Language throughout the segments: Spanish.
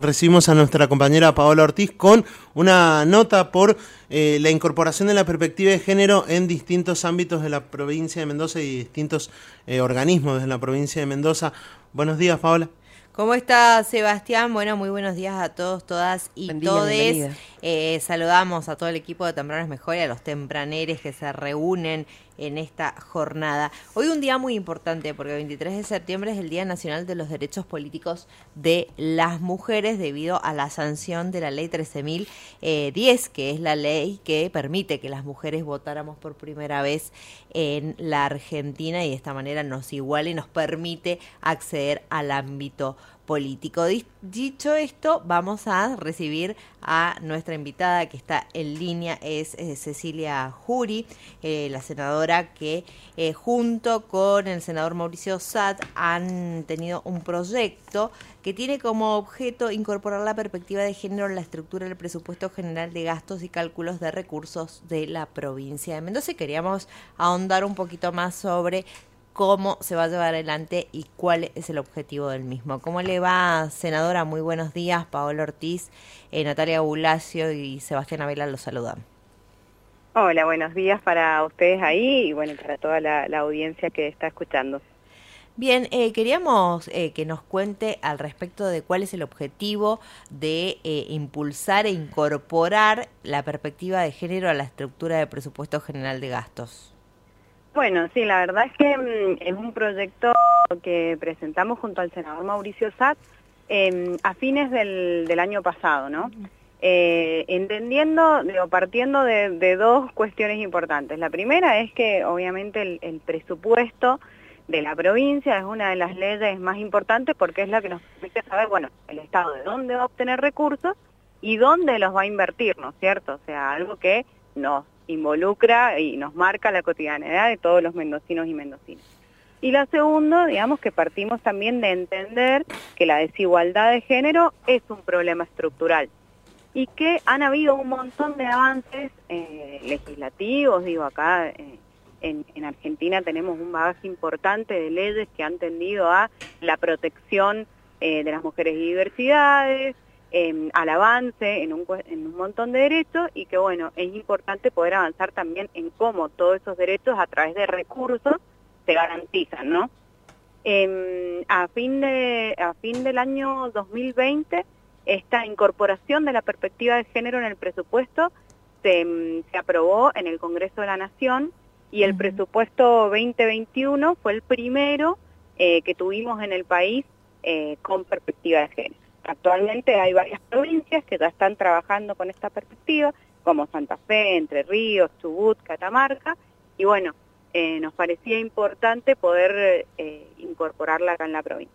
recibimos a nuestra compañera Paola Ortiz con una nota por la incorporación de la perspectiva de género en distintos ámbitos de la provincia de Mendoza y distintos organismos de la provincia de Mendoza. Buenos días, Paola. ¿Cómo está, Sebastián? Bueno, muy buenos días a todos, todas y todes. Saludamos a todo el equipo de Temprano es Mejor y a los tempraneres que se reúnen en esta jornada. Hoy un día muy importante porque el 23 de septiembre es el Día Nacional de los Derechos Políticos de las Mujeres debido a la sanción de la Ley 13.010, que es la ley que permite que las mujeres votáramos por primera vez en la Argentina y de esta manera nos iguala y nos permite acceder al ámbito político. Dicho esto, vamos a recibir a nuestra invitada que está en línea, es Cecilia Jury, la senadora que junto con el senador Mauricio Satt han tenido un proyecto que tiene como objeto incorporar la perspectiva de género en la estructura del presupuesto general de gastos y cálculos de recursos de la provincia de Mendoza. Y queríamos ahondar un poquito más sobre cómo se va a llevar adelante y cuál es el objetivo del mismo. ¿Cómo le va, senadora? Muy buenos días. Paola Ortiz, Natalia Bulacio y Sebastián Abela los saludan. Hola, buenos días para ustedes ahí y bueno, para toda la audiencia que está escuchando. Bien, queríamos que nos cuente al respecto de cuál es el objetivo de impulsar e incorporar la perspectiva de género a la estructura del presupuesto general de gastos. Bueno, sí, la verdad es que es un proyecto que presentamos junto al senador Mauricio Satt a fines del año pasado, ¿no? Entendiendo, partiendo de dos cuestiones importantes. La primera es que obviamente el presupuesto de la provincia es una de las leyes más importantes porque es la que nos permite saber, bueno, el Estado de dónde va a obtener recursos y dónde los va a invertir, ¿no es cierto? O sea, algo que nos involucra y nos marca la cotidianidad de todos los mendocinos y mendocinas. Y la segunda, digamos que partimos también de entender que la desigualdad de género es un problema estructural y que han habido un montón de avances legislativos, digo, acá en Argentina tenemos un bagaje importante de leyes que han tendido a la protección de las mujeres y diversidades, al avance en un montón de derechos y que bueno, es importante poder avanzar también en cómo todos esos derechos a través de recursos se garantizan, ¿no? A fin del año 2020, esta incorporación de la perspectiva de género en el presupuesto se aprobó en el Congreso de la Nación y el presupuesto 2021 fue el primero que tuvimos en el país con perspectiva de género. Actualmente hay varias provincias que ya están trabajando con esta perspectiva, como Santa Fe, Entre Ríos, Chubut, Catamarca, y bueno, nos parecía importante poder incorporarla acá en la provincia.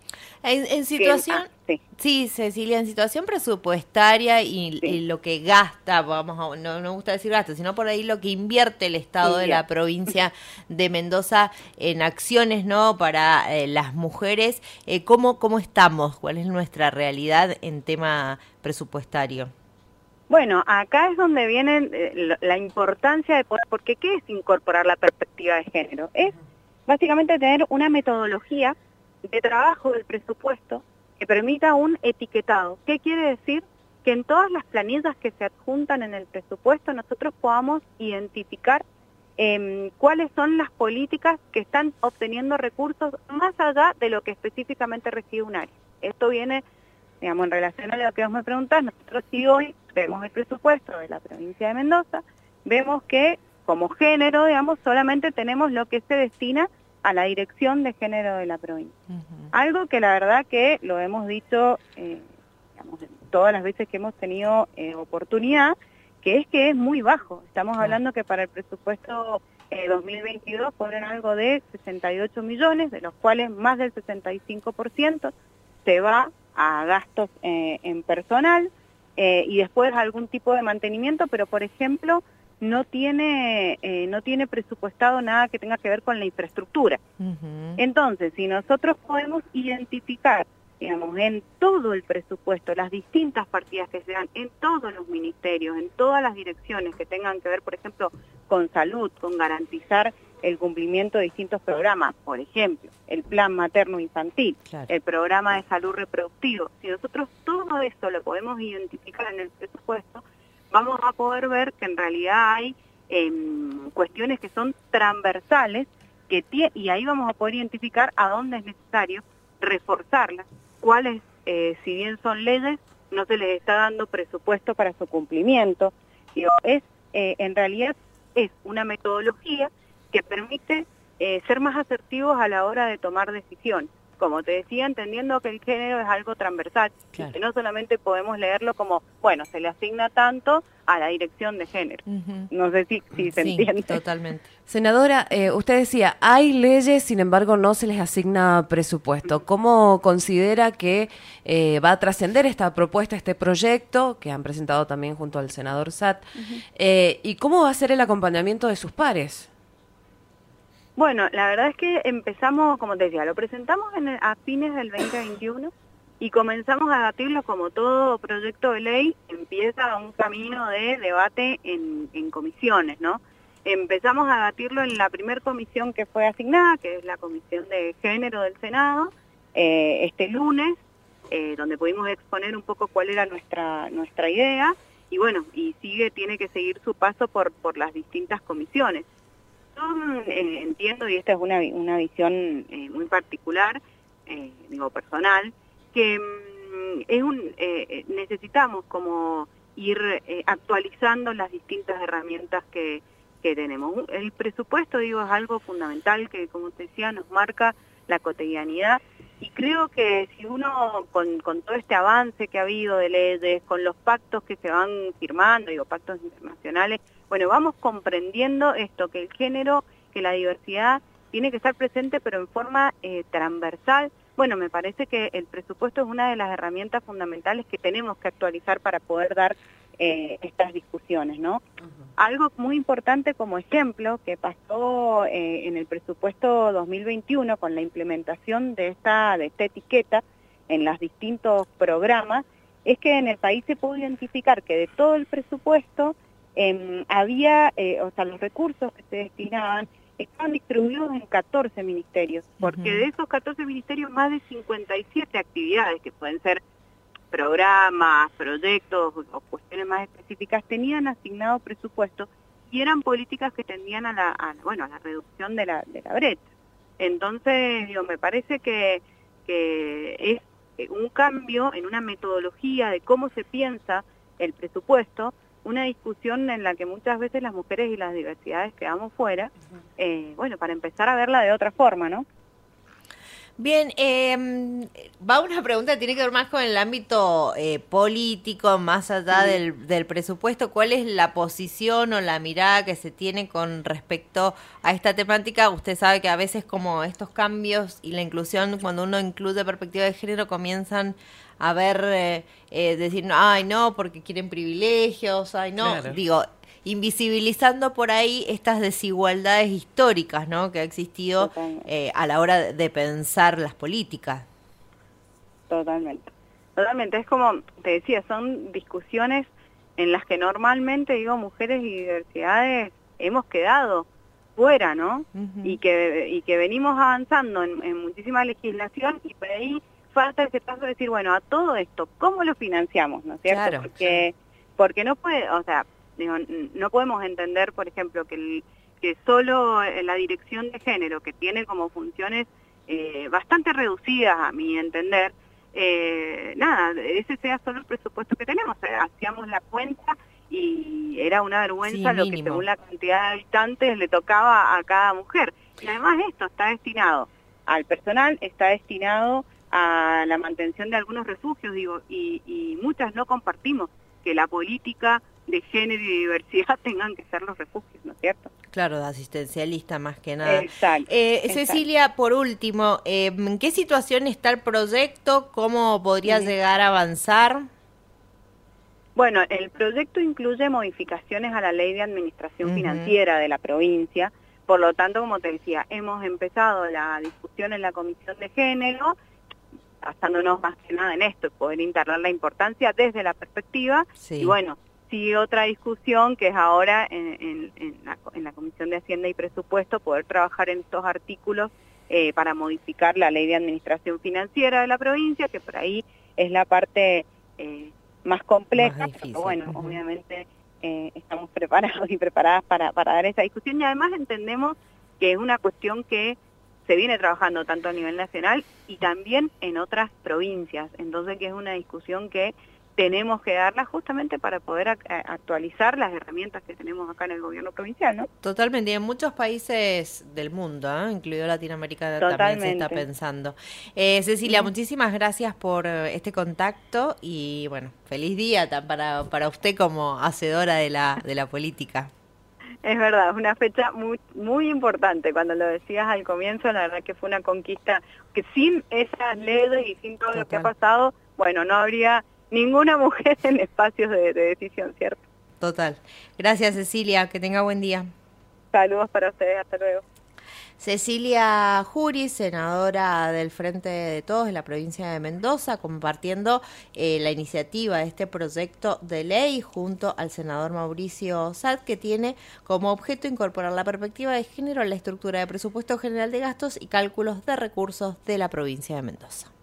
En situación, sí, Cecilia, en situación presupuestaria y lo que gasta, no me gusta decir gasta, sino por ahí lo que invierte el Estado de la provincia de Mendoza en acciones, ¿no? Para las mujeres, ¿cómo estamos? ¿Cuál es nuestra realidad en tema presupuestario? Bueno, acá es donde viene la importancia de poder, porque ¿qué es incorporar la perspectiva de género? Es básicamente tener una metodología de trabajo del presupuesto que permita un etiquetado. ¿Qué quiere decir? Que en todas las planillas que se adjuntan en el presupuesto nosotros podamos identificar cuáles son las políticas que están obteniendo recursos más allá de lo que específicamente recibe un área. Esto viene, digamos, en relación a lo que vos me preguntás. Nosotros sí hoy vemos el presupuesto de la provincia de Mendoza, vemos que como género, digamos, solamente tenemos lo que se destina a la dirección de género de la provincia. Algo que la verdad que lo hemos dicho digamos, todas las veces que hemos tenido oportunidad, que es muy bajo. Estamos hablando que para el presupuesto 2022 fueron algo de 68 millones, de los cuales más del 65% se va a gastos en personal y después algún tipo de mantenimiento, pero por ejemplo no tiene presupuestado nada que tenga que ver con la infraestructura. Entonces, si nosotros podemos identificar, digamos, en todo el presupuesto, las distintas partidas que se dan en todos los ministerios, en todas las direcciones que tengan que ver, por ejemplo, con salud, con garantizar el cumplimiento de distintos programas, por ejemplo, el plan materno-infantil, claro, el programa de salud reproductivo. Si nosotros todo eso lo podemos identificar en el presupuesto, vamos a poder ver que en realidad hay cuestiones que son transversales, y ahí vamos a poder identificar a dónde es necesario reforzarlas, cuáles, si bien son leyes, no se les está dando presupuesto para su cumplimiento. Digo, en realidad es una metodología que permite ser más asertivos a la hora de tomar decisiones. Como te decía, entendiendo que el género es algo transversal, claro, y que no solamente podemos leerlo como, bueno, se le asigna tanto a la dirección de género. No sé si se entiende. Totalmente. Senadora, usted decía, hay leyes, sin embargo no se les asigna presupuesto. ¿Cómo considera que va a trascender esta propuesta, este proyecto, que han presentado también junto al senador Satt, y cómo va a ser el acompañamiento de sus pares? Bueno, la verdad es que empezamos, como te decía, lo presentamos a fines del 2021 y comenzamos a debatirlo como todo proyecto de ley, empieza un camino de debate en comisiones, ¿no? Empezamos a debatirlo en la primera comisión que fue asignada, que es la Comisión de Género del Senado, este lunes, donde pudimos exponer un poco cuál era nuestra idea, y bueno, tiene que seguir su paso por las distintas comisiones. Yo entiendo, y esta es una visión muy particular, personal, que necesitamos como ir actualizando las distintas herramientas que tenemos. El presupuesto, es algo fundamental que, como te decía, nos marca la cotidianidad, y creo que si uno, con todo este avance que ha habido de leyes, con los pactos que se van firmando, pactos internacionales, bueno, vamos comprendiendo esto, que el género, que la diversidad tiene que estar presente, pero en forma transversal. Bueno, me parece que el presupuesto es una de las herramientas fundamentales que tenemos que actualizar para poder dar estas discusiones, ¿no? Algo muy importante como ejemplo que pasó en el presupuesto 2021 con la implementación de esta etiqueta en los distintos programas, es que en el país se pudo identificar que de todo el presupuesto había, los recursos que se destinaban estaban distribuidos en 14 ministerios, porque de esos 14 ministerios más de 57 actividades, que pueden ser programas, proyectos o cuestiones más específicas, tenían asignado presupuesto y eran políticas que tendían a la reducción de la brecha. Entonces, me parece que es un cambio en una metodología de cómo se piensa el presupuesto, una discusión en la que muchas veces las mujeres y las diversidades quedamos fuera, para empezar a verla de otra forma, ¿no? Bien, va una pregunta que tiene que ver más con el ámbito político, más allá del presupuesto. ¿Cuál es la posición o la mirada que se tiene con respecto a esta temática? Usted sabe que a veces como estos cambios y la inclusión, cuando uno incluye perspectiva de género, comienzan a ver, decir, ay no, porque quieren privilegios, ay no, claro. Invisibilizando por ahí estas desigualdades históricas, ¿no?, que ha existido a la hora de pensar las políticas. Totalmente. Es como te decía, son discusiones en las que normalmente, mujeres y diversidades hemos quedado fuera, ¿no? Y que venimos avanzando en muchísima legislación, y por ahí falta ese paso de decir, bueno, a todo esto, ¿cómo lo financiamos? ¿No es cierto? Claro. Porque no puede, no podemos entender, por ejemplo, que solo la dirección de género, que tiene como funciones bastante reducidas a mi entender, ese sea solo el presupuesto que tenemos. Hacíamos la cuenta y era una vergüenza lo que según la cantidad de habitantes le tocaba a cada mujer. Y además esto está destinado al personal, está destinado a la mantención de algunos refugios, y muchas no compartimos que la política de género y diversidad tengan que ser los refugios, ¿no es cierto? Claro, de asistencialista más que nada. Exacto. Cecilia, por último, ¿en qué situación está el proyecto? ¿Cómo podría llegar a avanzar? Bueno, el proyecto incluye modificaciones a la ley de administración financiera de la provincia. Por lo tanto, como te decía, hemos empezado la discusión en la Comisión de Género, basándonos más que nada en esto, poder instalar la importancia desde la perspectiva, y sigue otra discusión que es ahora en la Comisión de Hacienda y Presupuesto poder trabajar en estos artículos para modificar la Ley de Administración Financiera de la provincia, que por ahí es la parte más compleja, más difícil, pero bueno, obviamente estamos preparados y preparadas para dar esa discusión, y además entendemos que es una cuestión que se viene trabajando tanto a nivel nacional y también en otras provincias, entonces que es una discusión que tenemos que darla justamente para poder actualizar las herramientas que tenemos acá en el gobierno provincial, ¿no? Totalmente, y en muchos países del mundo, incluido Latinoamérica, también se está pensando. Cecilia, muchísimas gracias por este contacto y bueno, feliz día para usted como hacedora de la política. Es verdad, es una fecha muy importante. Cuando lo decías al comienzo, la verdad que fue una conquista que sin esas leyes y sin todo lo que ha pasado, bueno, no habría ninguna mujer en espacios de decisión, ¿cierto? Total. Gracias, Cecilia. Que tenga buen día. Saludos para ustedes. Hasta luego. Cecilia Juris, senadora del Frente de Todos en la provincia de Mendoza, compartiendo la iniciativa de este proyecto de ley junto al senador Mauricio Sad, que tiene como objeto incorporar la perspectiva de género en la estructura de presupuesto general de gastos y cálculos de recursos de la provincia de Mendoza.